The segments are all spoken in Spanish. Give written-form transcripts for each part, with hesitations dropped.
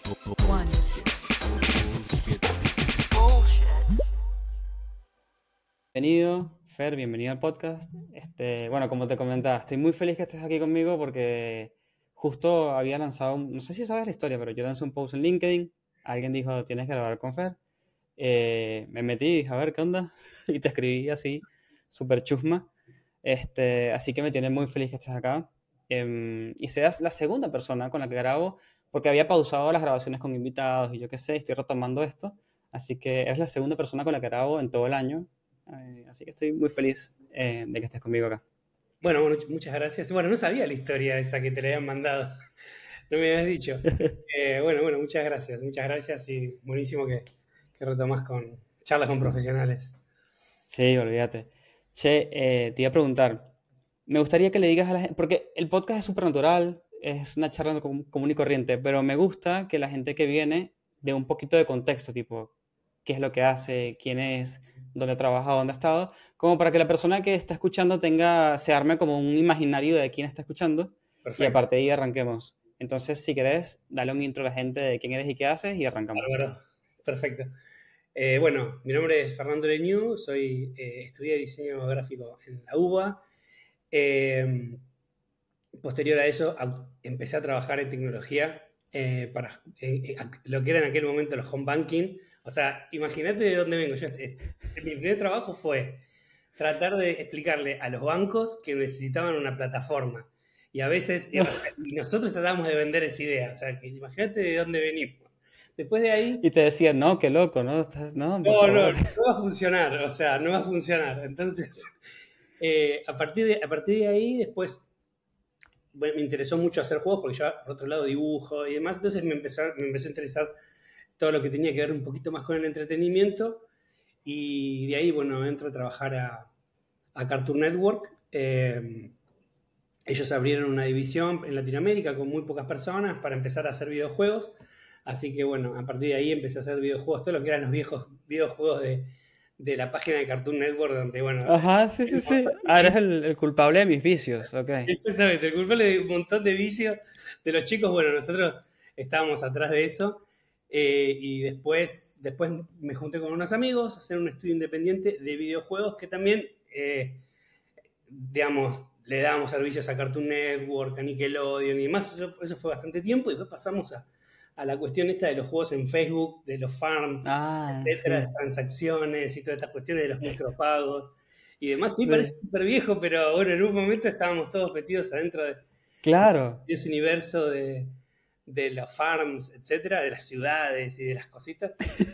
One. Bienvenido, Fer, bienvenido al podcast. Bueno, como te comentaba, estoy muy feliz que estés aquí conmigo porque justo había lanzado, no sé si sabes la historia, pero yo lancé un post en LinkedIn, alguien dijo, tienes que grabar con Fer. Me metí y dije, a ver, ¿qué onda? Y te escribí así, súper chusma. Así que me tiene muy feliz que estés acá. Y seas la segunda persona con la que grabo, porque había pausado las grabaciones con invitados y yo qué sé, estoy retomando esto. Así que eres la segunda persona con la que grabo en todo el año. Así que estoy muy feliz de que estés conmigo acá. Bueno, muchas gracias. Bueno, no sabía la historia esa que te la habían mandado. No me habías dicho. Bueno, muchas gracias y buenísimo que retomas con charlas con profesionales. Sí, olvídate. Che, te iba a preguntar, me gustaría que le digas a la gente, porque el podcast es súper natural, es una charla común y corriente, pero me gusta que la gente que viene dé un poquito de contexto, tipo, qué es lo que hace, quién es, dónde ha trabajado, dónde ha estado, como para que la persona que está escuchando se arme como un imaginario de quién está escuchando y Perfecto, aparte de ahí arranquemos. Entonces, si querés, dale un intro a la gente de quién eres y qué haces y arrancamos. bárbaro. Perfecto. Bueno, mi nombre es Fernando Leñú, estudié diseño gráfico en la UBA. Eh, Posterior a eso, empecé a trabajar en tecnología para lo que era en aquel momento los home banking. O sea, imagínate de dónde vengo. Mi primer trabajo fue tratar de explicarle a los bancos que necesitaban una plataforma. Y a veces, y nosotros tratábamos de vender esa idea. O sea, que imagínate de dónde venimos. Después de ahí, Y te decían, no, qué loco, ¿no? No, por no favor. va a funcionar. O sea, no va a funcionar. Entonces, a partir de ahí, después bueno, me interesó mucho hacer juegos porque yo, por otro lado, dibujo y demás. Entonces me empezó a interesar todo lo que tenía que ver un poquito más con el entretenimiento. Y de ahí, bueno, entro a trabajar a Cartoon Network. Ellos abrieron una división en Latinoamérica con muy pocas personas para empezar a hacer videojuegos. Así que, bueno, a partir de ahí empecé a hacer videojuegos, todo lo que eran los viejos videojuegos de la página de Cartoon Network, donde, bueno, Ajá, sí, sí, sí. Ahora eres el culpable de mis vicios, ok. exactamente, el culpable de un montón de vicios de los chicos. Bueno, nosotros estábamos atrás de eso. Y después me junté con unos amigos a hacer un estudio independiente de videojuegos que también, digamos, le dábamos servicios a Cartoon Network, a Nickelodeon y demás. Eso fue bastante tiempo y después pasamos a la cuestión esta de los juegos en Facebook, de los farms, Ah, etcétera, de sí, transacciones y todas estas cuestiones de los micropagos y demás. Sí, parece sí. súper viejo, pero bueno, en un momento estábamos todos metidos adentro Claro. de ese universo de los farms, etcétera, de las ciudades y de las cositas.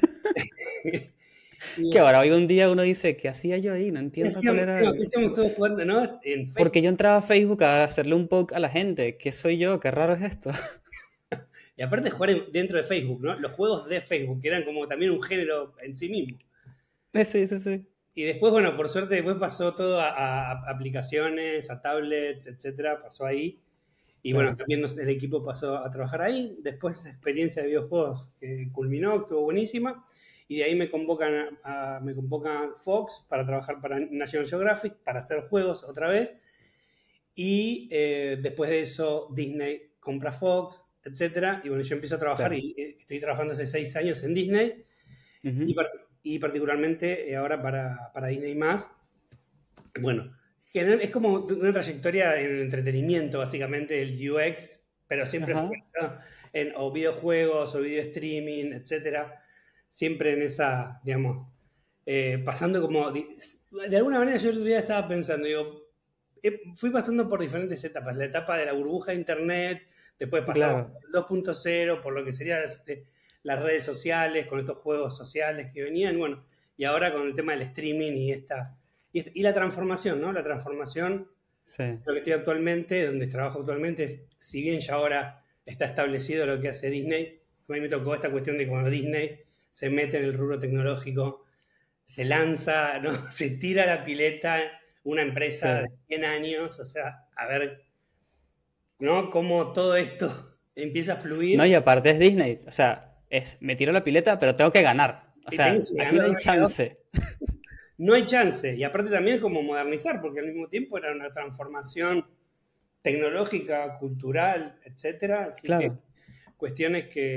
Y Que ahora hoy un día uno dice, ¿qué hacía yo ahí? No entiendo cuál hacíamos, era no, ¿qué hacíamos todos jugando, no? En Facebook. Porque yo entraba a Facebook a hacerle un poke a la gente. ¿Qué soy yo? Qué raro es esto. Y aparte jugar dentro de Facebook, ¿no? Los juegos de Facebook, que eran como también un género en sí mismo. Sí, sí, sí. Y después, bueno, por suerte después pasó todo a aplicaciones, a tablets, etcétera, pasó ahí. Y bueno, Claro. también el equipo pasó a trabajar ahí. Después esa experiencia de videojuegos que culminó, estuvo buenísima. Y de ahí me convocan Fox para trabajar para National Geographic, para hacer juegos otra vez. Y después de eso Disney compra Fox, etcétera. Y bueno, yo empiezo a trabajar Claro. y estoy trabajando hace 6 años en Disney y, Ujú. y particularmente ahora para Disney más. Bueno, es como una trayectoria en el entretenimiento, básicamente, el UX, pero siempre Ajá. focalizado en o videojuegos o video streaming, etcétera. Siempre en esa, digamos, pasando como. De alguna manera, yo el otro día estaba pensando, digo, fui pasando por diferentes etapas. La etapa de la burbuja de Internet, después pasamos Claro. por el 2.0, por lo que serían las redes sociales, con estos juegos sociales que venían, bueno, y ahora con el tema del streaming y la transformación, ¿no? La transformación, Sí. lo que estoy actualmente, donde trabajo actualmente, es, si bien ya ahora está establecido lo que hace Disney, a mí me tocó esta cuestión de cuando Disney se mete en el rubro tecnológico, se lanza, ¿no? Se tira a la pileta una empresa de Sí. 100 años, o sea, a ver, ¿no? Cómo todo esto empieza a No, fluir y aparte es Disney. O sea, me tiro la pileta, pero tengo que ganar. O y tengo sea, que aquí no ganar hay una y dos. chance. No hay chance. Y aparte también como modernizar, porque al mismo tiempo era una transformación tecnológica, cultural, etcétera. Así que Claro. cuestiones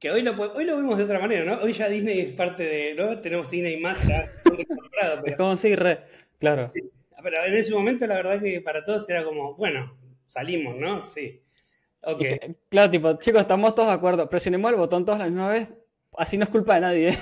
que hoy lo vemos de otra manera, ¿no? Hoy ya Disney es parte de, ¿no? Tenemos Disney más ya incorporado, Es pero, como si, claro. sí. Pero en ese momento la verdad que para todos era como, bueno, salimos, ¿no? Sí, ok. Y claro, tipo, chicos, estamos todos de acuerdo, presionemos el botón todos a la misma vez, así no es culpa de nadie.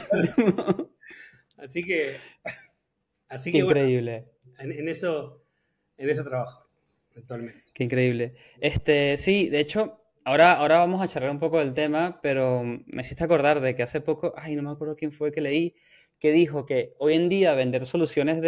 Así que, así Qué que bueno, increíble, en, en eso, en eso trabajo actualmente. qué increíble. Sí, de hecho, ahora vamos a charlar un poco del tema, pero me hiciste acordar de que hace poco, ay, no me acuerdo quién fue que leí, que dijo que hoy en día vender soluciones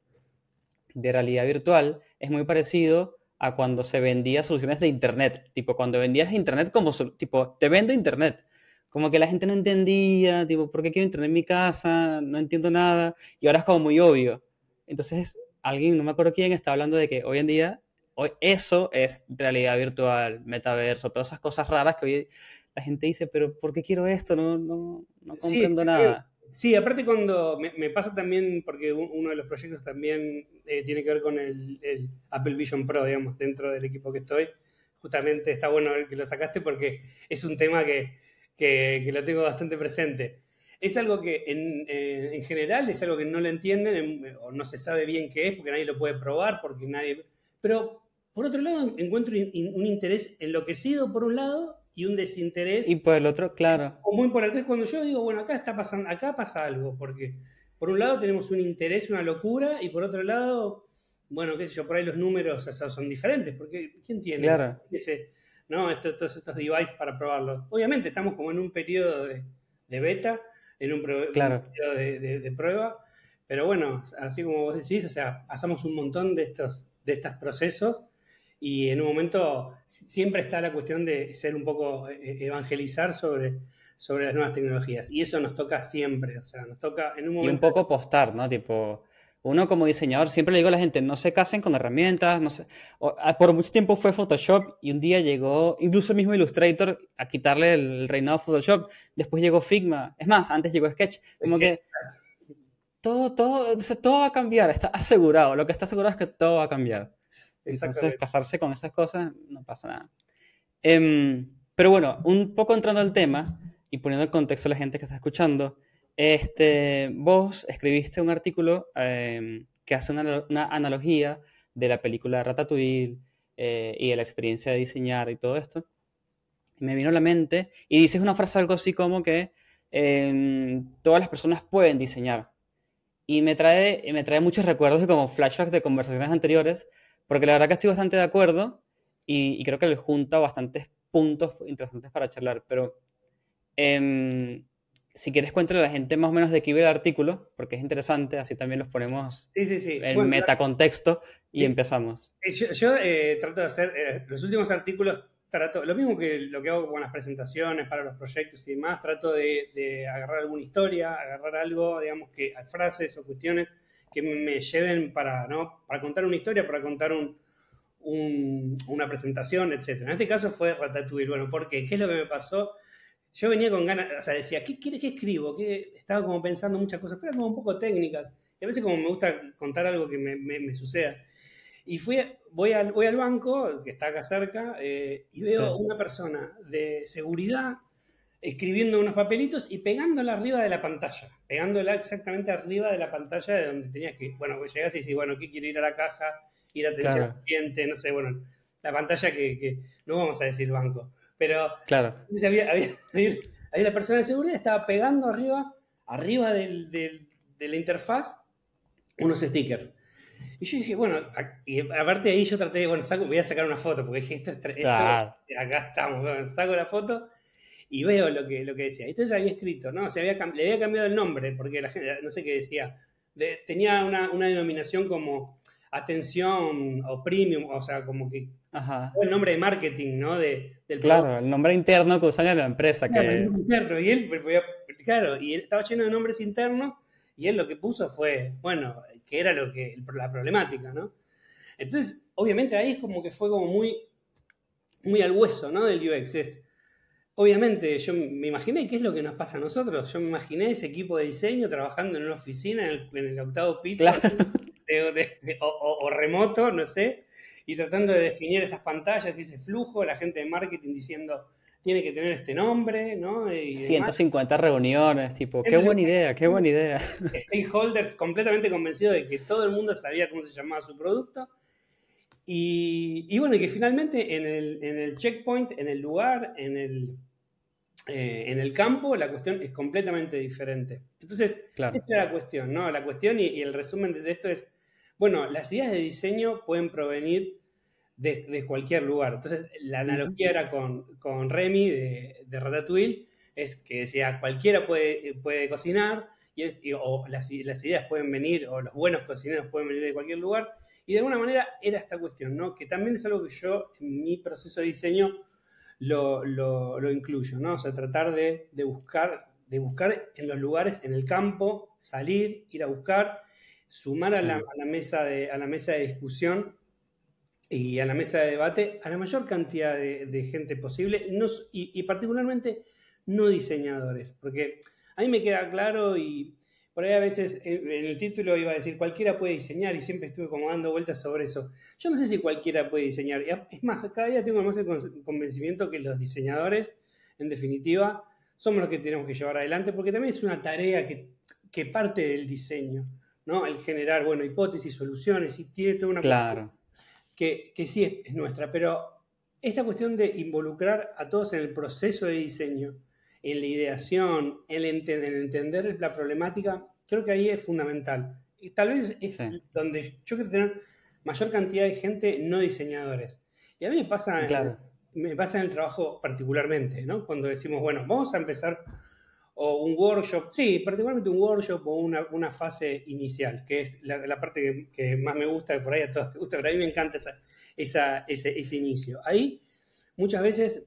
de realidad virtual es muy parecido a cuando se vendía soluciones de internet. Tipo, cuando vendías internet como, tipo, te vendo internet. Como que la gente no entendía, tipo, ¿por qué quiero internet en mi casa? No entiendo nada. Y ahora es como muy obvio. Entonces, alguien, no me acuerdo quién, está hablando de que hoy en día, hoy, eso es realidad virtual, metaverso, todas esas cosas raras que hoy la gente dice, pero ¿por qué quiero esto? No Sí, comprendo sí, nada. sí, aparte cuando me pasa también, porque uno de los proyectos también tiene que ver con el Apple Vision Pro, digamos, dentro del equipo que estoy. Justamente está bueno ver que lo sacaste porque es un tema que lo tengo bastante presente. Es algo que en general es algo que no lo entienden o no se sabe bien qué es, porque nadie lo puede probar, porque nadie... Pero por otro lado encuentro un interés enloquecido por un lado y un Y desinterés por el otro, claro, o muy por es cuando yo digo, bueno, acá está pasando, acá pasa algo, porque por un lado tenemos un interés, una locura, y por otro lado, bueno, qué sé yo, por ahí los números o sea, son diferentes, porque ¿quién tiene claro, ese, no, todos estos devices para probarlos? Obviamente estamos como en un periodo de beta, en un claro. periodo de prueba, pero bueno, así como vos decís, o sea, pasamos un montón de estos procesos y en un momento siempre está la cuestión de ser un poco evangelizar sobre las nuevas tecnologías. Y eso nos toca siempre, o sea, nos toca en un Y un momento... poco postar, ¿no? Tipo, uno como diseñador siempre le digo a la gente, no se casen con herramientas, no sé. Por mucho tiempo fue Photoshop y un día llegó, incluso el mismo Illustrator, a quitarle el reinado a Photoshop. Después llegó Figma. Es más, antes llegó Sketch. Es Como que, que o sea, todo va a cambiar, está asegurado. Lo que está asegurado es que todo va a cambiar. Entonces, exactamente. casarse con esas cosas no pasa nada. Pero bueno, un poco entrando al tema y poniendo en contexto a la gente que está escuchando, vos escribiste un artículo que hace una analogía de la película Ratatouille y de la experiencia de diseñar y todo esto. Y me vino a la mente y dices una frase algo así como que todas las personas pueden diseñar. Y me trae muchos recuerdos y como flashbacks de conversaciones anteriores, porque la verdad que estoy bastante de acuerdo y creo que le junta bastantes puntos interesantes para charlar. Pero em, si quieres, cuéntale a la gente más o menos de qué iba el artículo, porque es interesante, así también los ponemos Sí, sí, sí. en Bueno, metacontexto y sí, empezamos. yo trato de hacer, los últimos artículos, trato, lo mismo que lo que hago con las presentaciones para los proyectos y demás, trato de agarrar alguna historia, agarrar algo, digamos, que frases o cuestiones que me lleven para, ¿no? Para contar una historia, para contar una presentación, etcétera. En este caso fue Ratatouille. Bueno, ¿por qué? ¿Qué es lo que me pasó? Yo venía con ganas, o sea, decía, ¿qué escribo? Estaba como pensando muchas cosas, pero eran como un poco técnicas. Y a veces como me gusta contar algo que me suceda. Y voy al banco, que está acá cerca, y Sí, veo una persona de seguridad escribiendo unos papelitos y pegándola arriba de la pantalla, pegándola exactamente arriba de la pantalla de donde tenías que, bueno, pues llegás y decís, bueno, ¿qué quiero ir a la caja? Ir a atención claro, al cliente, no sé, bueno, la pantalla que no vamos a decir banco, pero claro, entonces había la persona de seguridad estaba pegando arriba de la interfaz unos stickers. Y yo dije, bueno, y aparte de ahí yo traté de, bueno, voy a sacar una foto, porque dije, claro, acá estamos, bueno, saco la foto y veo lo que decía. Entonces había escrito, ¿no? Le había cambiado el nombre, porque la gente, no sé qué decía, tenía una denominación como atención o premium, o sea, como que ajá, el nombre de marketing, ¿no? Del producto. claro, el nombre interno que usan en la empresa, Claro, el que, nombre interno. Y él, claro, y él estaba lleno de nombres internos, y él lo que puso fue, bueno, que era la problemática, ¿no? Entonces, obviamente ahí es como que fue como muy al hueso, ¿no? Del UX. Obviamente, yo me imaginé qué es lo que nos pasa a nosotros. Yo me imaginé ese equipo de diseño trabajando en una oficina en el octavo piso claro, o remoto, no sé, y tratando de definir esas pantallas y ese flujo, la gente de marketing diciendo, tiene que tener este nombre, ¿no? Y demás. 150 reuniones, tipo, qué Entonces, buena idea, qué buena idea. stakeholders completamente convencidos de que todo el mundo sabía cómo se llamaba su producto. Y bueno, y que finalmente en el checkpoint, en el lugar, en el campo, la cuestión es completamente diferente. Entonces, Claro. esa es la cuestión, ¿no? La cuestión y el resumen de esto es, bueno, las ideas de diseño pueden provenir de cualquier lugar. Entonces, la Ujú. analogía era con Remy de Ratatouille, es que decía, cualquiera puede cocinar, o las ideas pueden venir, o los buenos cocineros pueden venir de cualquier lugar, y de alguna manera era esta cuestión, ¿no? Que también es algo que yo en mi proceso de diseño lo incluyo, ¿no? O sea, tratar de buscar en los lugares, en el campo, salir, ir a buscar, sumar Sí, a la mesa de discusión y a la mesa de debate a la mayor cantidad de gente posible y particularmente no diseñadores, porque a mí me queda claro y por ahí a veces en el título iba a decir cualquiera puede diseñar y siempre estuve como dando vueltas sobre eso. Yo no sé si cualquiera puede diseñar, es más, cada día tengo más el convencimiento que los diseñadores, en definitiva, somos los que tenemos que llevar adelante, porque también es una tarea que parte del diseño, ¿no? El generar, bueno, hipótesis, soluciones y tiene toda una cuestión claro. que sí es nuestra, pero esta cuestión de involucrar a todos en el proceso de diseño, en la ideación, en entender la problemática, creo que ahí es fundamental. Y tal vez es Sí, donde yo quiero tener mayor cantidad de gente no diseñadores. Y a mí claro. me pasa en el trabajo particularmente, ¿no? Cuando decimos, bueno, vamos a empezar o un workshop, sí, particularmente un workshop o una fase inicial, que es la parte que más me gusta, que por ahí a todos les gusta, pero a mí me encanta ese inicio. Ahí muchas veces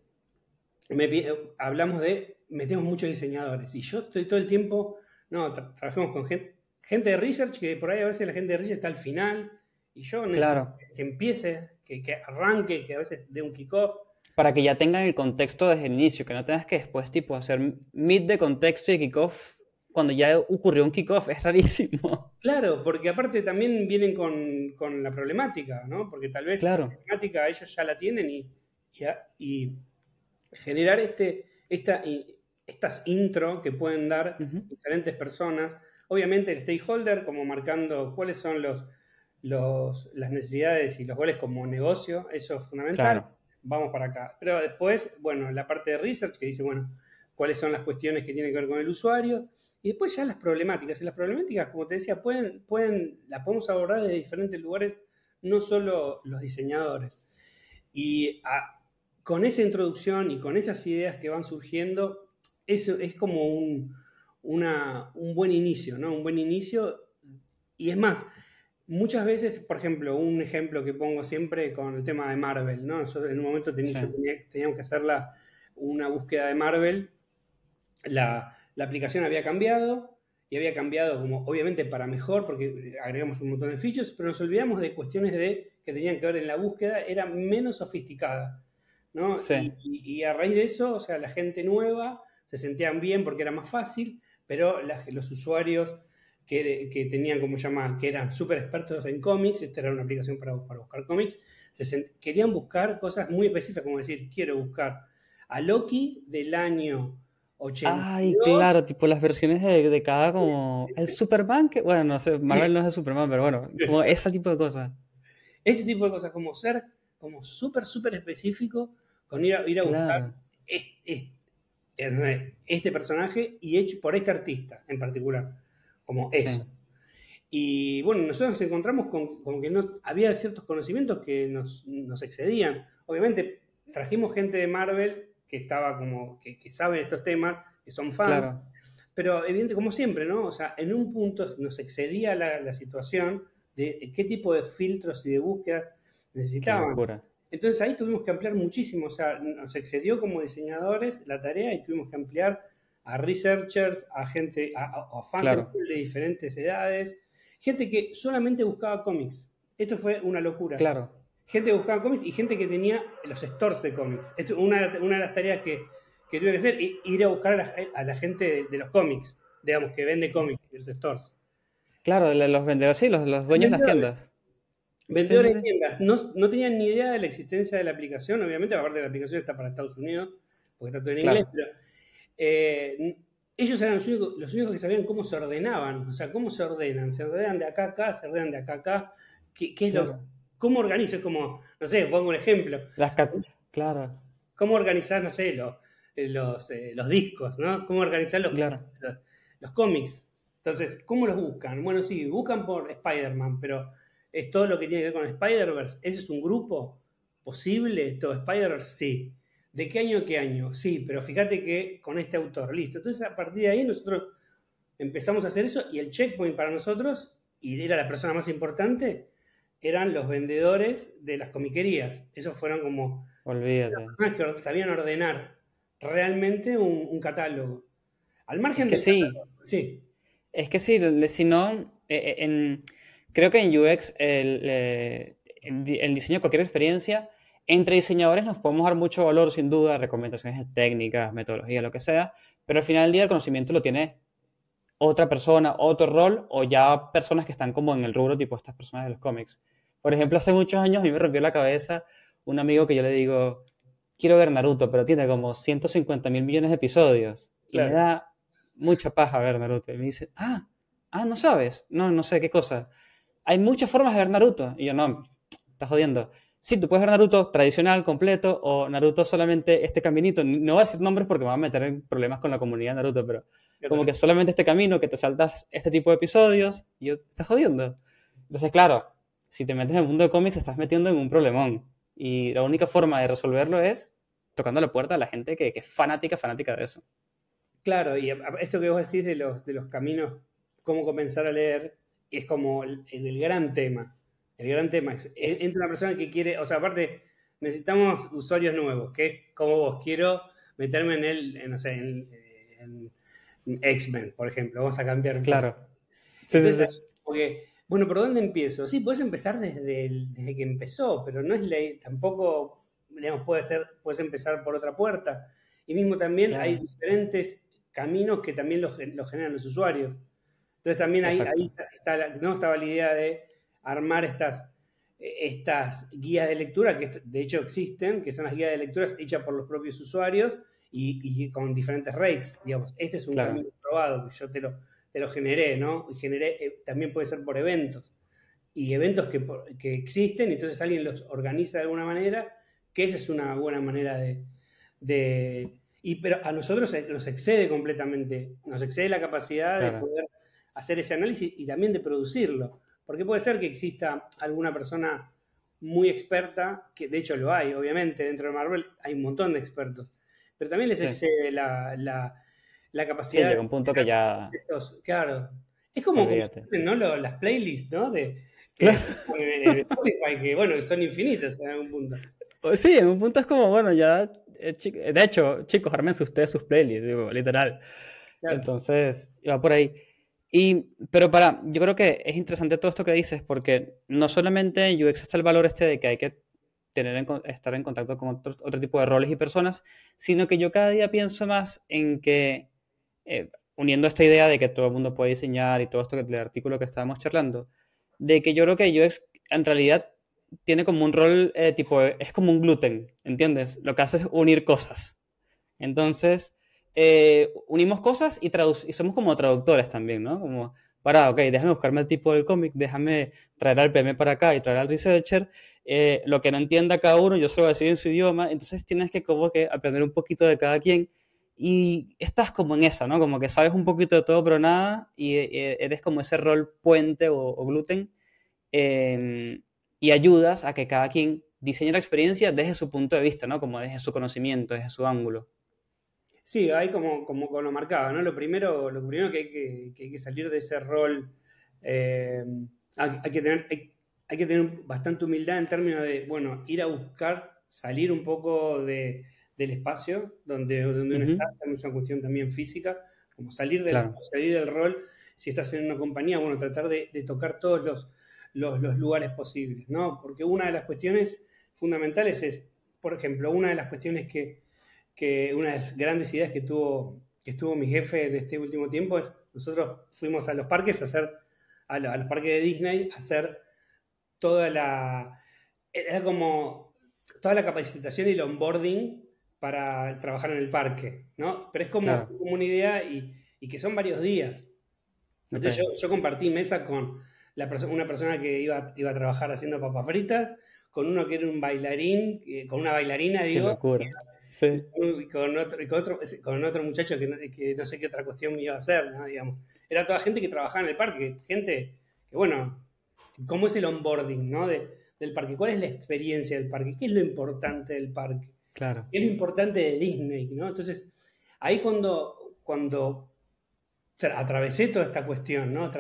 hablamos metemos muchos diseñadores y yo estoy todo el tiempo, no, trabajamos con gente de research, que por ahí a veces la gente de research está al final y yo necesito Claro. que empiece, que arranque, que a veces dé un kickoff. Para que ya tengan el contexto desde el inicio, que no tengas que después, tipo, hacer meet de contexto y kickoff cuando ya ocurrió un kickoff. Es rarísimo. Claro, porque aparte también vienen con la problemática, ¿no? Porque tal vez esa Claro. problemática ellos ya la tienen y generar estas intro que pueden dar Ujú. diferentes personas. Obviamente el stakeholder como marcando cuáles son las necesidades y los goles como negocio, eso es fundamental. Claro. Vamos para acá. Pero después, bueno, la parte de research que dice, bueno, cuáles son las cuestiones que tienen que ver con el usuario. Y después ya las problemáticas. Y las problemáticas, como te decía, las podemos abordar de diferentes lugares, no solo los diseñadores. Y con esa introducción y con esas ideas que van surgiendo, eso es como un buen inicio, ¿no? Un buen inicio. Y es más, muchas veces, por ejemplo, un ejemplo que pongo siempre con el tema de Marvel, ¿no? En un momento Sí. teníamos que hacer una búsqueda de Marvel, la aplicación había cambiado y había cambiado como obviamente para mejor porque agregamos un montón de features, pero nos olvidamos de cuestiones que tenían que ver en la búsqueda, era menos sofisticada, ¿no? Sí. Y a raíz de eso, o sea, la gente nueva se sentían bien porque era más fácil, pero los usuarios que tenían, como se llama, que eran súper expertos en cómics, esta era una aplicación para buscar cómics, querían buscar cosas muy específicas, como decir, quiero buscar a Loki del año Ay, 82. claro, tipo las versiones de cada como... El Superman, que... Bueno, no sé, Marvel no es de Superman, pero bueno, como ese tipo de cosas. Ese tipo de cosas, como ser como súper específico, con ir a buscar Claro, es- es- este personaje y hecho por este artista en particular, como eso. sí, Y bueno, nosotros nos encontramos con que no había ciertos conocimientos que nos excedían. Obviamente trajimos gente de Marvel que estaba como, que sabe estos temas, que son fans, claro. pero evidente, como siempre, ¿no? O sea, en un punto nos excedía la situación de qué tipo de filtros y de búsqueda Qué necesitaban. locura. Entonces ahí tuvimos que ampliar muchísimo, o sea, nos excedió como diseñadores la tarea y tuvimos que ampliar a researchers, a gente, a fans de Claro, Marvel de diferentes edades, gente que solamente buscaba cómics. Esto fue una locura. claro. Gente que buscaba cómics y gente que tenía los stores de cómics. Esto es una de las tareas que tuve que hacer, ir a buscar a la gente de los cómics, digamos, que vende cómics de los stores. Claro, los vendedores, sí, los dueños de las Vendedores. tiendas. Sí, sí, Vendedores de sí. tiendas no tenían ni idea de la existencia de la aplicación, obviamente, aparte de la aplicación está para Estados Unidos, porque está todo en inglés, claro, pero ellos eran los únicos que sabían cómo se ordenaban, o sea, cómo se ordenan de acá a acá, se ordenan de acá a acá, qué es claro. cómo organizo, es como, no sé, pongo un ejemplo, Claro, cómo organizar, no sé, los discos, ¿no? Cómo organizar claro, los cómics. Entonces, ¿cómo los buscan? Bueno, sí, buscan por Spider-Man, pero es todo lo que tiene que ver con Spider-Verse. ¿Ese es un grupo posible? ¿Todo Spider-Verse? Sí. ¿De qué año a qué año? Sí, pero fíjate que con este autor, listo. Entonces, a partir de ahí, nosotros empezamos a hacer eso y el checkpoint para nosotros, y era la persona más importante, eran los vendedores de las comiquerías. Esos fueron como olvídate. personas que sabían ordenar realmente un catálogo. Al Es margen que del sí, catálogo, sí, es que sí, si no, creo que en UX el diseño de cualquier experiencia, entre diseñadores nos podemos dar mucho valor, sin duda, recomendaciones técnicas, metodología, lo que sea, pero al final del día el conocimiento lo tiene otra persona, otro rol, o ya personas que están como en el rubro tipo estas personas de los cómics. Por ejemplo, hace muchos años a mí me rompió la cabeza un amigo que yo le digo, quiero ver Naruto, pero tiene como 150.000 millones de episodios y me claro. da mucha paja ver Naruto. Y me dice, no sabes, no sé qué cosa. Hay muchas formas de ver Naruto. Y yo, no, estás jodiendo. Sí, tú puedes ver Naruto tradicional, completo, o Naruto solamente este caminito. No voy a decir nombres porque me va a meter en problemas con la comunidad de Naruto, pero como que solamente este camino, que te saltas este tipo de episodios, y yo, estás jodiendo. Entonces, claro, si te metes en el mundo de cómics, te estás metiendo en un problemón. Y la única forma de resolverlo es tocando la puerta a la gente que es fanática, fanática de eso. Claro, y esto que vos decís de los caminos, cómo comenzar a leer, es como el gran tema. El gran tema es, Es, entra una persona que quiere, o sea, aparte, necesitamos usuarios nuevos, que es como vos, quiero meterme no sé, en X-Men, por ejemplo, vamos a cambiar un poco. claro. Sí, sí, Entonces, sí. porque, bueno, ¿por dónde empiezo? Sí, puedes empezar desde que empezó, pero no es ley, tampoco, digamos, puedes empezar por otra puerta. Y mismo también hay Claro. diferentes caminos que también los generan los usuarios. Entonces también ahí Exacto. está, no estaba la idea de armar estas guías de lectura, que de hecho existen, que son las guías de lecturas hechas por los propios usuarios y con diferentes rates. Digamos, este es un Claro. camino probado que yo te lo generé, ¿no? Y generé, también puede ser por eventos. Y eventos que existen, y entonces alguien los organiza de alguna manera, que esa es una buena manera pero a nosotros nos excede completamente, nos excede la capacidad de Claro. poder hacer ese análisis y también de producirlo. Porque puede ser que exista alguna persona muy experta, que de hecho lo hay, obviamente, dentro de Marvel hay un montón de expertos, pero también les Sí. excede la Sí, capacidad de llega un punto que generar ya. estos, claro. Es como se Olvídate. hacen, ¿no? Las playlists, ¿no? Claro. En Spotify, que bueno, son infinitas en algún punto. Sí, en un punto es como, bueno, ya. De hecho, chicos, ármense ustedes sus playlists, digo, literal. Claro. Entonces, va por ahí. Pero yo creo que es interesante todo esto que dices, porque no solamente en UX está el valor este de que hay que estar en contacto con otro tipo de roles y personas, sino que yo cada día pienso más en que, uniendo esta idea de que todo el mundo puede diseñar y todo esto que el artículo que estábamos charlando, de que yo creo que UX en realidad tiene como un rol tipo, es como un gluten, ¿entiendes? Lo que hace es unir cosas. Entonces, unimos cosas y somos como traductores también, ¿no? Como, ok, déjame buscarme el tipo del cómic, déjame traer al PM para acá y traer al researcher, lo que no entienda cada uno, yo se lo voy a decir en su idioma, entonces tienes que como que aprender un poquito de cada quien y estás como en esa, ¿no? Como que sabes un poquito de todo pero nada y eres como ese rol puente o gluten, eh, y ayudas a que cada quien diseñe la experiencia desde su punto de vista, ¿no? Como desde su conocimiento, desde su ángulo. Sí, hay como lo marcaba, ¿no? Lo primero que hay que salir de ese rol, eh, hay que tener bastante humildad en términos de, bueno, ir a buscar, salir un poco del espacio donde uno está, Ujú. es una cuestión también física, como salir del Claro, espacio, salir del rol, si estás en una compañía, bueno, tratar de tocar todos los lugares posibles, ¿no? Porque una de las cuestiones fundamentales es, por ejemplo, una de las cuestiones que una de las grandes ideas que estuvo mi jefe en este último tiempo es, nosotros fuimos a los parques a los parques de Disney, a hacer era como toda la capacitación y el onboarding para trabajar en el parque, ¿no? Pero es como, Claro, fue como una idea y que son varios días. ok. Entonces yo compartí mesa con una persona que iba a trabajar haciendo papas fritas, con uno que era un bailarín, con una bailarina, Qué digo, locura. Sí. con otro muchacho que no sé qué otra cuestión me iba a hacer, ¿no? Digamos. Era toda gente que trabajaba en el parque, gente que, bueno, ¿cómo es el onboarding, ¿no? Del parque? ¿Cuál es la experiencia del parque? ¿Qué es lo importante del parque? Claro. ¿Qué es lo importante de Disney, ¿no? Entonces, ahí cuando atravesé toda esta cuestión, ¿no?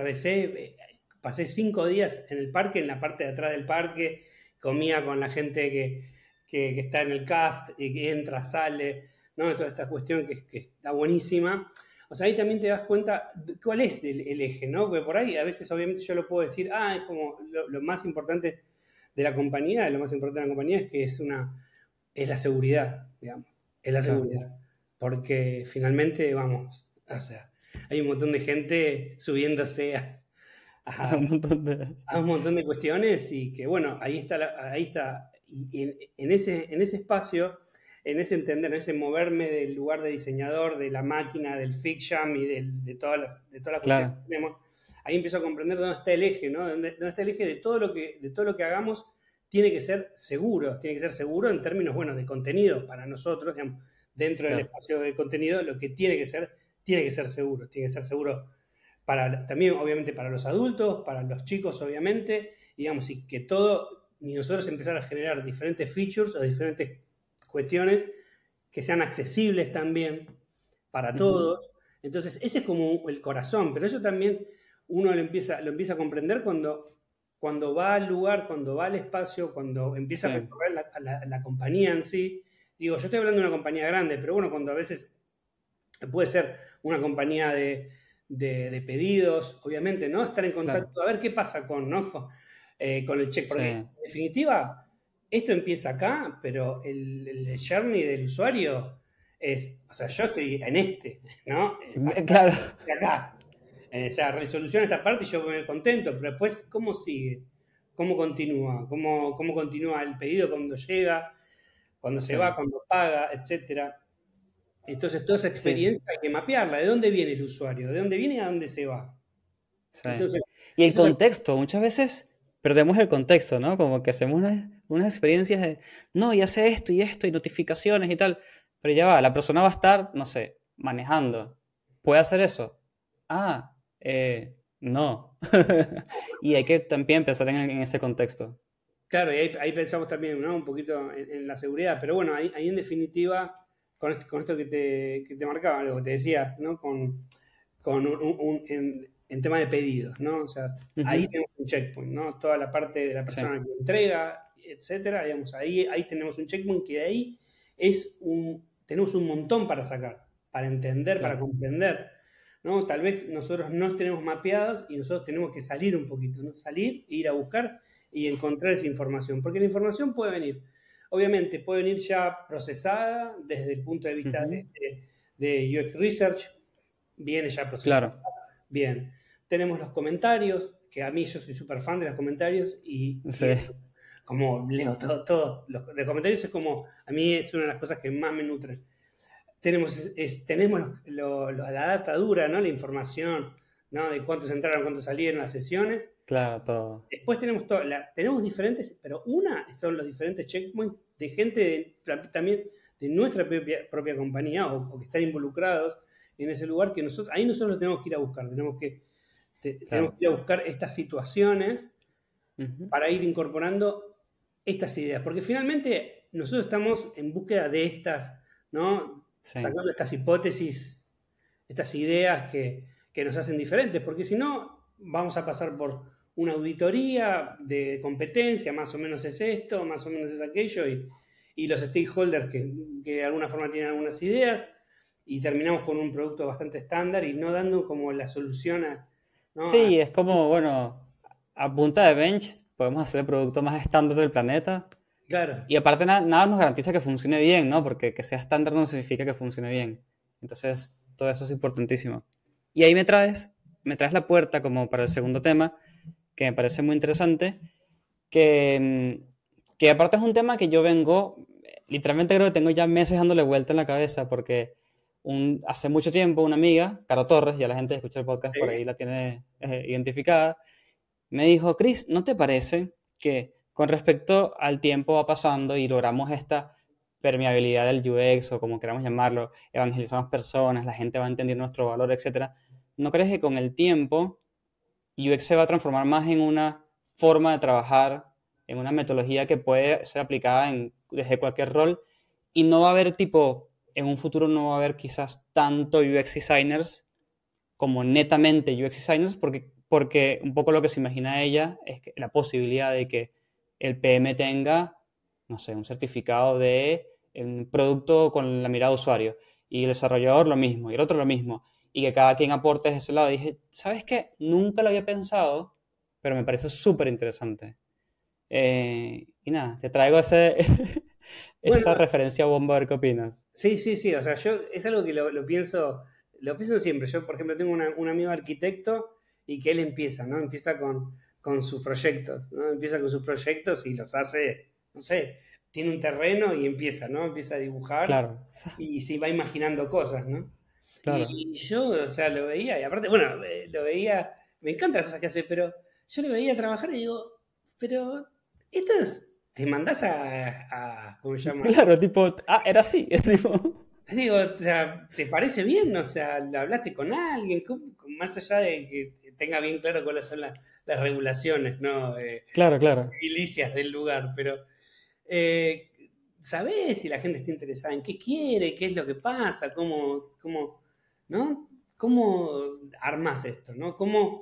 Pasé 5 días en el parque, en la parte de atrás del parque, comía con la gente que está en el cast y que entra, sale, ¿no? Toda esta cuestión que está buenísima. O sea, ahí también te das cuenta de cuál es el eje, ¿no? Porque por ahí a veces obviamente yo lo puedo decir, es como lo más importante de la compañía, lo más importante de la compañía es que es la seguridad, digamos, es la Claro. seguridad. Porque finalmente, vamos, o sea, hay un montón de gente subiéndose a- Un montón de... a un montón de cuestiones y que, bueno, ahí está, y en ese espacio, en ese entender, en ese moverme del lugar de diseñador, de la máquina, del fiction y de todas las cuestiones Claro, que tenemos, ahí empiezo a comprender dónde está el eje, ¿no? Dónde está el eje de todo lo que hagamos tiene que ser seguro en términos, bueno, de contenido para nosotros, digamos, dentro del claro. espacio de contenido, lo que tiene que ser seguro, tiene que ser seguro también obviamente para los adultos, para los chicos obviamente, digamos, y nosotros empezar a generar diferentes features o diferentes cuestiones que sean accesibles también para Ujú. todos. Entonces, ese es como el corazón, pero eso también uno lo empieza a comprender cuando va al lugar, cuando va al espacio, cuando empieza Sí, a recorrer la compañía en sí. Digo, yo estoy hablando de una compañía grande, pero bueno, cuando a veces puede ser una compañía de pedidos, obviamente, ¿no? Estar en claro. contacto, a ver qué pasa ¿no? Con el check, porque Sí. en definitiva, esto empieza acá, pero el journey del usuario o sea, yo S- estoy en ¿no? Claro. De acá. O sea, resoluciona esta parte y yo me contento, pero después, ¿cómo sigue? ¿Cómo continúa? ¿Cómo continúa el pedido cuando llega, cuando se va, Sí. cuando paga, etcétera? Entonces, toda esa Sí, sí. experiencia hay que mapearla. ¿De dónde viene el usuario? ¿De dónde viene y a dónde se va? Sí. Entonces, Y el eso es. contexto, muchas veces perdemos el contexto, ¿no? Como que hacemos unas experiencias de, no, y hace esto, y notificaciones y tal. Pero ya va, la persona va a estar, no sé, manejando. ¿Puede hacer eso? No. Y hay que también pensar en ese contexto. Claro, y ahí pensamos también, ¿no? Un poquito en la seguridad. Pero bueno, ahí en definitiva, con esto que te marcaba, lo que te decía, ¿no? Con en tema de pedidos, ¿no? O sea, ahí Ujú. tenemos un checkpoint, ¿no? Toda la parte de la Sí, persona que entrega, etcétera, digamos, ahí tenemos un checkpoint que de ahí tenemos un montón para sacar, para entender, para claro, comprender, ¿no? Tal vez nosotros no tenemos mapeados y nosotros tenemos que salir un poquito, ¿no? Salir e ir a buscar y encontrar esa información, porque la información puede venir, obviamente, puede venir ya procesada desde el punto de vista ujú, de UX Research, viene ya procesada. claro, Bien, tenemos los comentarios, que a mí yo soy súper fan de los comentarios y sí, eso, como leo todos los comentarios, es como, a mí es una de las cosas que más me nutren. Tenemos la data dura, ¿no? La información, ¿no? De cuántos entraron, cuántos salieron las sesiones. claro, todo. Después tenemos diferentes, pero una son los diferentes checkpoints de gente también de nuestra propia compañía o que están involucrados en ese lugar que ahí nosotros tenemos que ir a buscar, tenemos Claro. que ir a buscar estas situaciones Ujú. para ir incorporando estas ideas, porque finalmente nosotros estamos en búsqueda de estas, ¿no? Sí, Sacando estas hipótesis, estas ideas que nos hacen diferentes, porque si no, vamos a pasar por una auditoría de competencia, más o menos es esto, más o menos es aquello, y los stakeholders que de alguna forma tienen algunas ideas, y terminamos con un producto bastante estándar y no dando como la solución ¿no? sí, es como, bueno, a punta de bench podemos hacer el producto más estándar del planeta. Claro, Y aparte nada nos garantiza que funcione bien, ¿no? Porque que sea estándar no significa que funcione bien. Entonces, todo eso es importantísimo. Y ahí me traes la puerta como para el segundo tema, que me parece muy interesante, que aparte es un tema que yo vengo, literalmente creo que tengo ya meses dándole vuelta en la cabeza porque hace mucho tiempo una amiga, Caro Torres, ya la gente que escucha el podcast por Sí. ahí la tiene identificada, me dijo, Chris, ¿no te parece que con respecto al tiempo va pasando y logramos esta permeabilidad del UX o como queramos llamarlo, evangelizamos personas, la gente va a entender nuestro valor, etcétera? ¿No crees que con el tiempo UX se va a transformar más en una forma de trabajar, en una metodología que puede ser aplicada desde cualquier rol y no va a haber tipo, en un futuro no va a haber quizás tanto UX designers como netamente UX designers porque un poco lo que se imagina ella es que la posibilidad de que el PM tenga, no sé, un certificado de un producto con la mirada de usuario y el desarrollador lo mismo y el otro lo mismo y que cada quien aporte desde ese lado. Y dije, ¿sabes qué? Nunca lo había pensado, pero me parece súper interesante. Y nada, te traigo Bueno, esa referencia bomba a ver qué opinas. sí, sí, sí, o sea, yo es algo que lo pienso siempre. Yo, por ejemplo, tengo un amigo arquitecto y que él empieza, ¿no? Empieza con sus proyectos, ¿no? Empieza con sus proyectos y los hace, no sé, tiene un terreno y empieza, ¿no? Empieza a dibujar Claro, y se va imaginando cosas, ¿no? claro. Y yo, o sea, lo veía, y aparte, bueno, lo veía, me encantan las cosas que hace, pero yo lo veía trabajar y digo, pero esto es, te mandás ¿cómo se llama? Claro, tipo, era así, es tipo, Te digo, o sea, ¿te parece bien? O sea, ¿lo hablaste con alguien? Más allá de que tenga bien claro cuáles son las regulaciones, ¿no? claro, claro. Edilicias del lugar, pero eh, ¿sabés si la gente está interesada en qué quiere, qué es lo que pasa, ¿no? ¿Cómo armás esto, ¿no?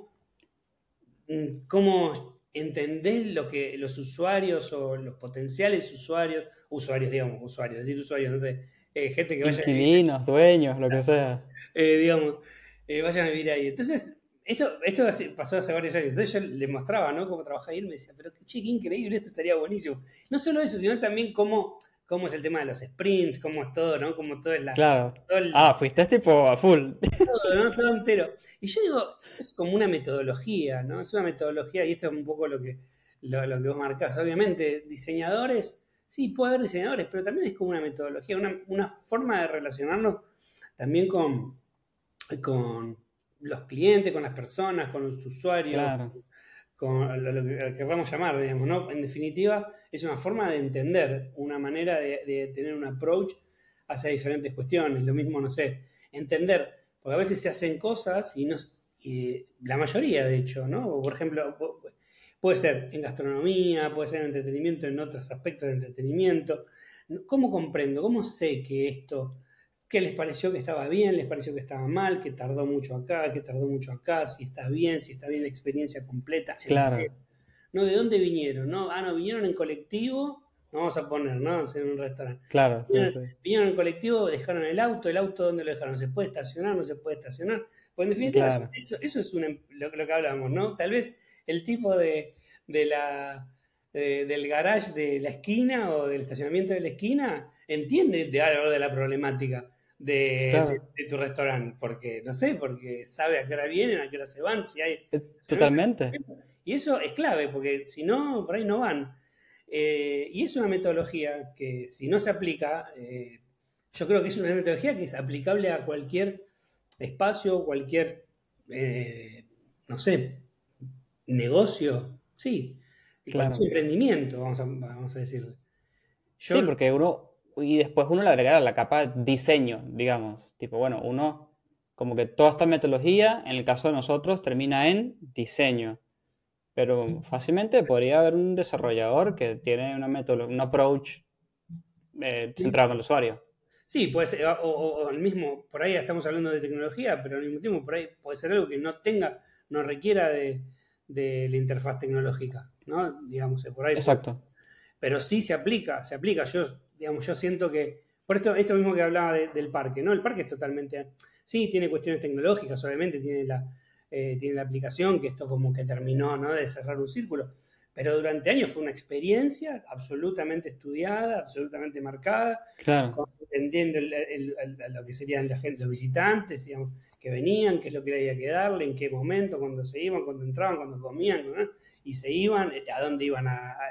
¿Cómo entendés lo que los usuarios o los potenciales usuarios, decir usuarios, no sé, gente que vaya a vivir Inquilinos, dueños, lo que sea. digamos, vayan a vivir ahí. Entonces, esto pasó hace varios años. Entonces yo le mostraba, ¿no? Cómo trabaja y él me decía, pero che, qué increíble, esto estaría buenísimo. No solo eso, sino también cómo es el tema de los sprints, cómo es todo, ¿no? Cómo todo, Claro. todo el Ah, fuiste tipo a full. todo, ¿no? Todo entero. Y yo digo, esto es como una metodología, ¿no? Es una metodología y esto es un poco lo que vos marcás. Obviamente, diseñadores, sí, puede haber diseñadores, pero también es como una metodología, una forma de relacionarnos también con los clientes, con las personas, con los usuarios, Claro, con lo que queramos llamar, digamos, ¿no? En definitiva, es una forma de entender, una manera de tener un approach hacia diferentes cuestiones. Lo mismo, no sé, entender, porque a veces se hacen cosas y la mayoría, de hecho, ¿no? O, por ejemplo, puede ser en gastronomía, puede ser en entretenimiento, en otros aspectos de entretenimiento. ¿Cómo comprendo? ¿Cómo sé que esto qué les pareció que estaba bien, les pareció que estaba mal, que tardó mucho acá, que tardó mucho acá, si está bien la experiencia completa, claro, entera? ¿No? ¿De dónde vinieron? ¿No? Ah, no, vinieron en colectivo, no vamos a poner, ¿no? En un restaurante. claro, sí, Vinieron, sí. vinieron en colectivo, dejaron el auto ¿dónde lo dejaron? ¿Se puede estacionar? ¿No se puede estacionar? Pues en definitiva, Claro, eso es lo que hablábamos, ¿no? Tal vez el tipo de la, del garage de la esquina o del estacionamiento de la esquina entiende de algo de la problemática claro. de tu restaurante, porque, no sé, porque sabe a qué hora vienen, a qué hora se van, si hay estacionamiento. Totalmente. Y eso es clave, porque si no, por ahí no van. Y es una metodología que si no se aplica, yo creo que es una metodología que es aplicable a cualquier espacio, cualquier, no sé, negocio, sí, y cualquier Claro. emprendimiento, vamos a decirle. Sí, Yo, porque y después uno le agrega la capa de diseño, digamos. Tipo, bueno, uno, como que toda esta metodología, en el caso de nosotros, termina en diseño. Pero fácilmente podría haber un desarrollador que tiene una metodología, un approach centrado en el usuario. sí, puede ser, o el mismo, por ahí estamos hablando de tecnología, pero al mismo tiempo por ahí puede ser algo que no requiera de la interfaz tecnológica, ¿no? Digamos, por ahí puede ser. Exacto. Pero sí se aplica. Yo siento que, por esto mismo que hablaba del parque, ¿no? El parque es totalmente, sí, tiene cuestiones tecnológicas, obviamente, tiene la aplicación, que esto como que terminó, ¿no? De cerrar un círculo, pero durante años fue una experiencia absolutamente estudiada, absolutamente marcada, Claro, entendiendo lo que serían la gente, los visitantes, digamos, que venían, qué es lo que había que darle, en qué momento, cuando se iban, cuando entraban, cuando comían, ¿no? Y se iban, a dónde iban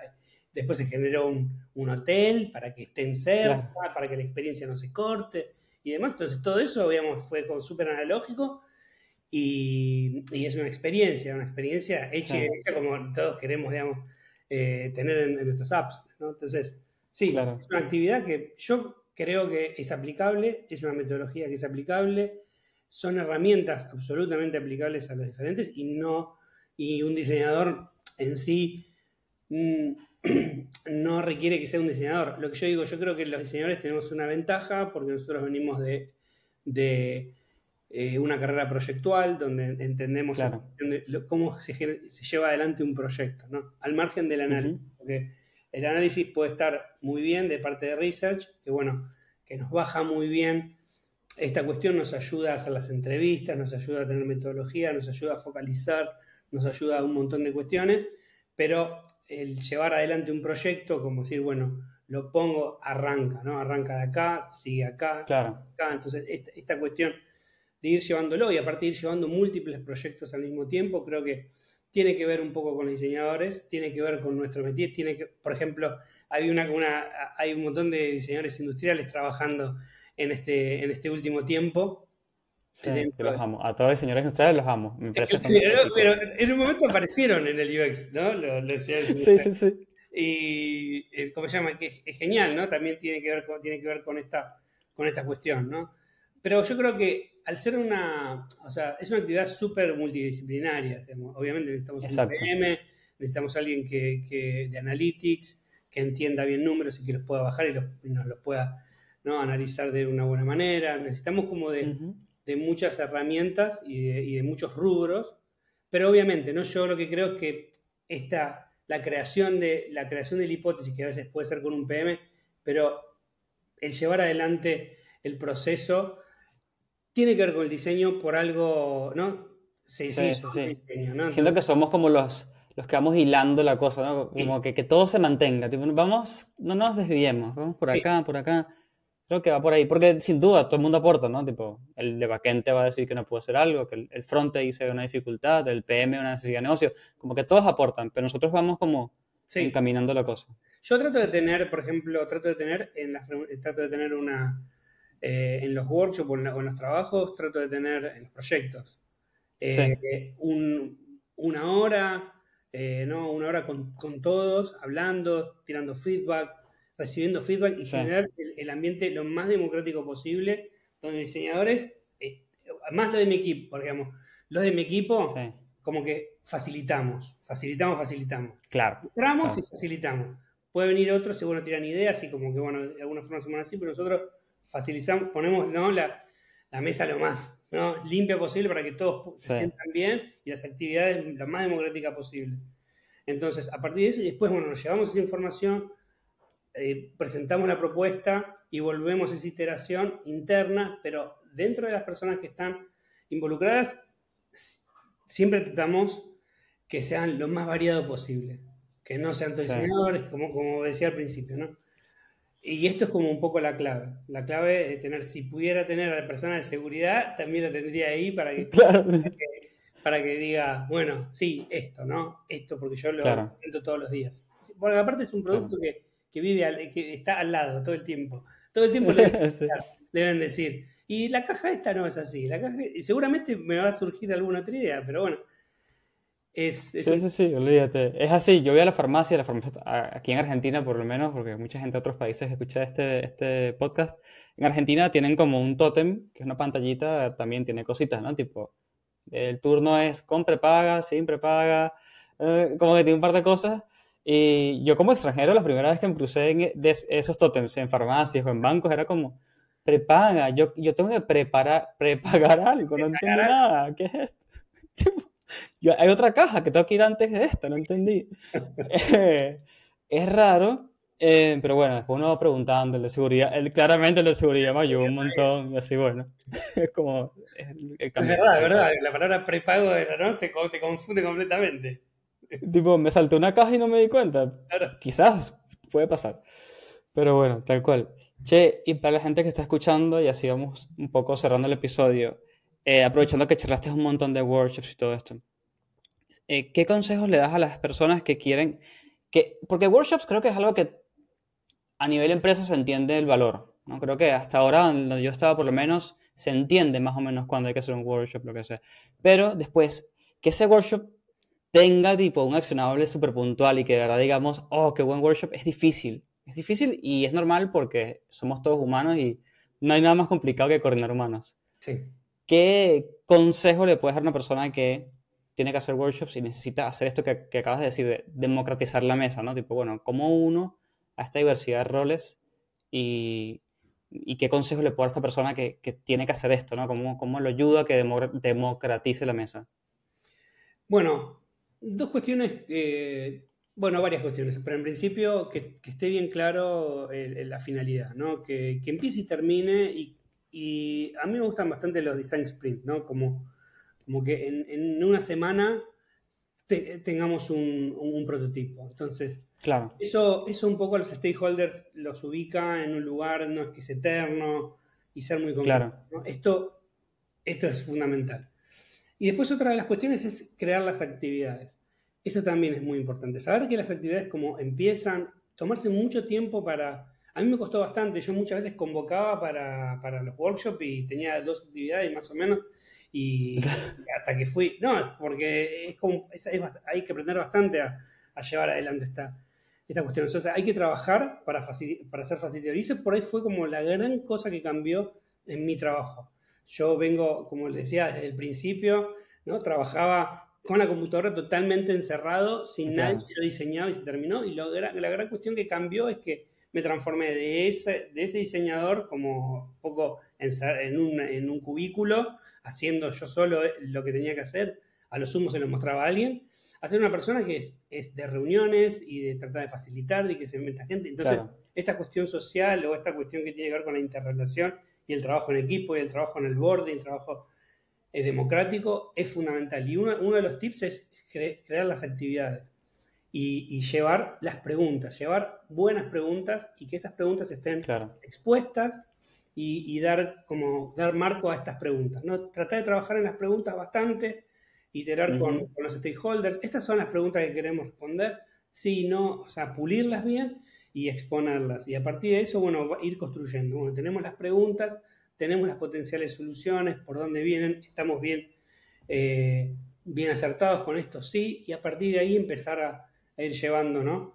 después se generó un hotel para que estén cerca, claro, para que la experiencia no se corte y demás. Entonces todo eso, digamos, fue como súper analógico y es una experiencia sí, hecha y derecha como todos queremos, digamos, tener en nuestras apps, ¿no? Entonces, sí, claro, es una actividad que yo creo que es aplicable, es una metodología que es aplicable, son herramientas absolutamente aplicables a los diferentes y un diseñador en sí mm, no requiere que sea un diseñador. Lo que yo digo, yo creo que los diseñadores tenemos una ventaja porque nosotros venimos de una carrera proyectual donde entendemos claro. cómo se lleva adelante un proyecto, ¿no? Al margen del Ujú. análisis, porque el análisis puede estar muy bien de parte de research, que bueno, que nos baja muy bien. Esta cuestión nos ayuda a hacer las entrevistas, nos ayuda a tener metodología, nos ayuda a focalizar, nos ayuda a un montón de cuestiones, pero el llevar adelante un proyecto, como decir, bueno, lo pongo, arranca, ¿no? Arranca de acá, sigue Claro, acá. Entonces, esta cuestión de ir llevándolo y aparte de ir llevando múltiples proyectos al mismo tiempo, creo que tiene que ver un poco con los diseñadores, tiene que ver con nuestro métier, tiene que, por ejemplo, hay un montón de diseñadores industriales trabajando en este último tiempo sí, yo dentro los de... amo. A todos los señores industriales los amo. Me parece que son Pero épicos. en un momento aparecieron en el UX, ¿no? Los diseñadores Sí, industriales. sí, sí. Y, ¿cómo se llama? Que es genial, ¿no? También tiene que ver con esta cuestión, ¿no? Pero yo creo que al ser o sea, es una actividad súper multidisciplinaria. Digamos. Obviamente necesitamos un Exacto. PM, necesitamos alguien de analytics, que entienda bien números y que los pueda bajar y nos los pueda, ¿no? Analizar de una buena manera. Necesitamos como Ujú. de muchas herramientas y de muchos rubros, pero obviamente, ¿no? Yo lo que creo es que la creación de la hipótesis, que a veces puede ser con un PM, pero el llevar adelante el proceso tiene que ver con el diseño por algo, ¿no? Se Sí, sí, llama sí. diseño, ¿no? Siento que Entonces, somos como los que vamos hilando la cosa, ¿no? sí, Como que todo se mantenga. Tipo, vamos, no nos desviemos. Vamos por sí, acá, por acá. Creo que va por ahí. Porque sin duda todo el mundo aporta, ¿no? Tipo, el de backend te va a decir que no puede hacer algo, que el front te dice una dificultad, el PM una necesidad de negocio. Como que todos aportan, pero nosotros vamos como sí. encaminando la cosa. Yo trato de tener, por ejemplo, trato de tener en los workshops o en los trabajos, trato de tener en los proyectos Sí, una hora, ¿no? Una hora con todos, hablando, tirando feedback, recibiendo feedback y sí, generar el ambiente lo más democrático posible, donde diseñadores, más lo de mi equipo, porque digamos, los de mi equipo, sí. como que facilitamos. Claro, Entramos y claro, facilitamos. Puede venir otro, seguro tiran ideas y como que, bueno, de alguna forma hacemos así, pero nosotros facilitamos, ponemos, ¿no? La mesa lo más, ¿no? Limpia posible para que todos se sí. sientan bien y las actividades lo más democrática posible. Entonces, a partir de eso, y después, bueno, nos llevamos esa información, presentamos la propuesta y volvemos a esa iteración interna, pero dentro de las personas que están involucradas, siempre tratamos que sean lo más variado posible, que no sean todos Sí. diseñadores, como decía al principio, ¿no? Y esto es como un poco la clave. La clave es tener, si pudiera tener a la persona de seguridad, también la tendría ahí Claro, para que diga, bueno, sí, esto, ¿no? Esto porque yo lo claro, siento todos los días. Porque aparte es un claro. producto que vive, que está al lado todo el tiempo. Todo el tiempo le deben, Sí. le deben decir, y la caja esta no es así. Y seguramente me va a surgir alguna otra idea, pero bueno, es Sí, un... sí, sí, olvídate. Es así, yo voy a la farmacia aquí en Argentina por lo menos, porque mucha gente de otros países escucha este podcast. En Argentina tienen como un tótem, que es una pantallita, también tiene cositas, ¿no? Tipo, el turno es con prepaga, sin prepaga, como que tiene un par de cosas. Y yo como extranjero, la primera vez que me crucé de esos tótems en farmacias o en bancos, era como, prepaga, yo tengo que prepagar algo, no entiendo nada, ¿qué es esto? Hay otra caja que tengo que ir antes de esta, no entendí. Eh, es raro, pero bueno, después uno va preguntando, el de seguridad, claramente el de seguridad me ayudó un montón, y así bueno, es como el camino, Es tal cual. verdad, la palabra prepago de la ¿no? Te confunde completamente. Tipo, me salté una caja y no me di cuenta. Claro. Quizás puede pasar, pero bueno, tal cual. Che, y para la gente que está escuchando, y así vamos un poco cerrando el episodio, aprovechando que charlaste un montón de workshops y todo esto, ¿qué consejos le das a las personas que quieren Porque workshops creo que es algo que a nivel empresa se entiende el valor, ¿no? Creo que hasta ahora, donde yo estaba por lo menos, se entiende más o menos cuando hay que hacer un workshop, lo que sea. Pero después, que ese workshop tenga tipo un accionable súper puntual y que de verdad digamos, oh, qué buen workshop, es difícil. Es difícil y es normal porque somos todos humanos y no hay nada más complicado que coordinar humanos. Sí. ¿Qué consejo le puedes dar a una persona que tiene que hacer workshops y necesita hacer esto que acabas de decir, de democratizar la mesa, ¿no? Tipo, bueno, ¿cómo uno a esta diversidad de roles y, y qué consejo le puede dar a esta persona que tiene que hacer esto, ¿no? ¿Cómo lo ayuda a que democratice la mesa? Bueno, dos cuestiones, bueno, varias cuestiones, pero en principio que esté bien claro la finalidad, ¿no? Que empiece y termine y a mí me gustan bastante los design sprint, ¿no? Como que en una semana tengamos un prototipo. Entonces, Claro, eso un poco a los stakeholders los ubica en un lugar, no es que es eterno y ser muy concreto, claro, ¿no? Esto es fundamental. Y después otra de las cuestiones es crear las actividades. Esto también es muy importante. Saber que las actividades como empiezan, tomarse mucho tiempo para... A mí me costó bastante, yo muchas veces convocaba para los workshops y tenía dos actividades más o menos, y hasta que fui... No, porque es como, hay que aprender bastante a llevar adelante esta cuestión. Entonces hay que trabajar para ser facilitador. Y eso por ahí fue como la gran cosa que cambió en mi trabajo. Yo vengo, como les decía, desde el principio, ¿no? Trabajaba con la computadora totalmente encerrado, sin nadie, claro, yo diseñaba y se terminó. Y la gran cuestión que cambió es que me transformé de ese diseñador como un poco en un cubículo, haciendo yo solo lo que tenía que hacer, a lo sumo se lo mostraba a alguien, a ser una persona que es de reuniones y de tratar de facilitar, de que se meta gente. Entonces, claro, esta cuestión social o esta cuestión que tiene que ver con la interrelación y el trabajo en equipo y el trabajo en el board y el trabajo democrático es fundamental. Y uno de los tips es crear las actividades y llevar las preguntas, llevar buenas preguntas y que esas preguntas estén claro, expuestas y dar marco a estas preguntas, ¿no? Tratar de trabajar en las preguntas bastante, iterar ujú, con los stakeholders. Estas son las preguntas que queremos responder, sí, no, o sea, pulirlas bien y exponerlas. Y a partir de eso, bueno, ir construyendo. Bueno, tenemos las preguntas, tenemos las potenciales soluciones, por dónde vienen, estamos eh, bien acertados con esto, sí, y a partir de ahí empezar a ir llevando, ¿no?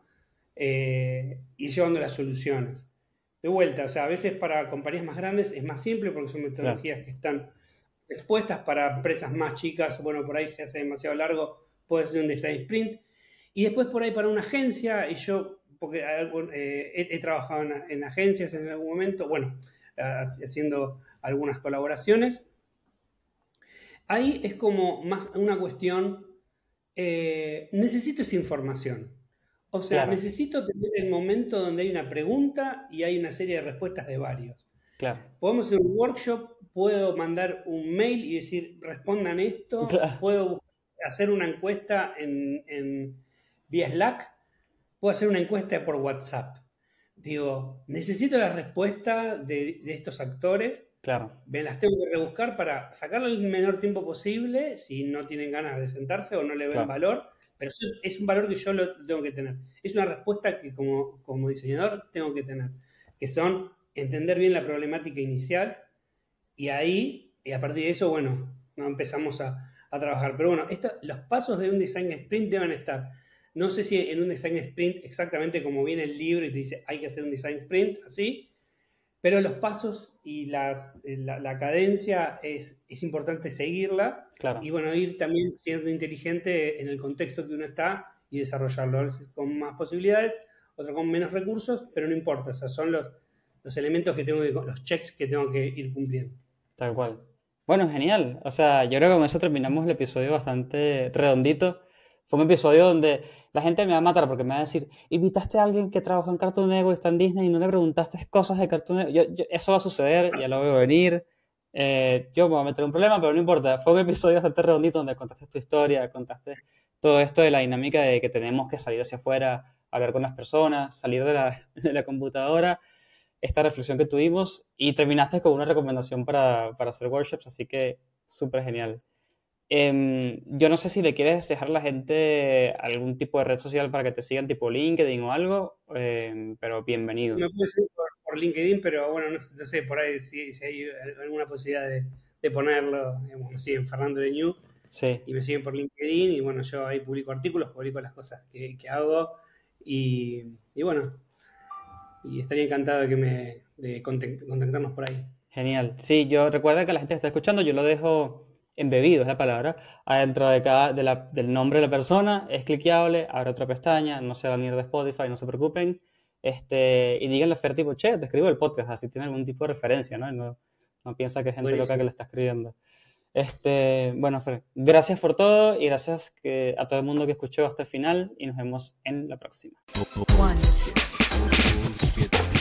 Ir llevando las soluciones. De vuelta, o sea, a veces para compañías más grandes es más simple porque son claro, metodologías que están expuestas. Para empresas más chicas, bueno, por ahí se hace demasiado largo, puede ser un design sprint. Y después por ahí para una agencia, y yo, porque he trabajado en agencias en algún momento, bueno, haciendo algunas colaboraciones, ahí es como más una cuestión, necesito esa información. O sea, claro, necesito tener el momento donde hay una pregunta y hay una serie de respuestas de varios. claro, Podemos hacer un workshop, puedo mandar un mail y decir, respondan esto, claro, puedo hacer una encuesta vía Slack, puedo hacer una encuesta por WhatsApp. Digo, necesito la respuesta de estos actores, claro, me las tengo que rebuscar para sacarle el menor tiempo posible si no tienen ganas de sentarse o no le ven claro, valor, pero es un valor que yo lo tengo que tener. Es una respuesta que como diseñador tengo que tener, que son entender bien la problemática inicial y a partir de eso, bueno, no empezamos a trabajar. Pero bueno, los pasos de un design sprint deben estar. No sé si en un design sprint exactamente como viene el libro y te dice hay que hacer un design sprint, así, pero los pasos y la cadencia es importante seguirla y claro. bueno, ir también siendo inteligente en el contexto que uno está y desarrollarlo. A veces con más posibilidades, otro con menos recursos, pero no importa, o sea, son los elementos los checks que tengo que ir cumpliendo. Tal cual. Bueno, genial. O sea, yo creo que con eso terminamos el episodio bastante redondito. Fue un episodio donde la gente me va a matar porque me va a decir, invitaste a alguien que trabajó en Cartoon Network, está en Disney y no le preguntaste cosas de Cartoon Network. Eso va a suceder, ya lo veo venir. Yo me voy a meter en un problema, pero no importa. Fue un episodio bastante redondito donde contaste tu historia, contaste todo esto de la dinámica de que tenemos que salir hacia afuera, hablar con las personas, salir de de la computadora, esta reflexión que tuvimos y terminaste con una recomendación para hacer workshops, así que súper genial. Yo no sé si le quieres dejar a la gente algún tipo de red social para que te sigan, tipo LinkedIn o algo, pero bienvenido. Me puede seguir por LinkedIn, pero bueno, no sé por ahí si hay alguna posibilidad de ponerlo, digamos, me siguen Fernando de New Sí, y me siguen por LinkedIn y bueno, yo ahí publico artículos, publico las cosas que hago y, y bueno, y estaría encantado de contactarnos por ahí. genial. Sí, yo recuerda que la gente que está escuchando, yo lo dejo embebido, es la palabra, adentro de del nombre de la persona, es cliqueable, abre otra pestaña, no se van a ir de Spotify, no se preocupen. Y díganle a Fer tipo, che, te escribo el podcast, así tiene algún tipo de referencia, ¿no? Y no piensa que es gente loca que Buenísimo. le está escribiendo. Bueno, Fer, gracias por todo y gracias a todo el mundo que escuchó hasta el final y nos vemos en la próxima. One.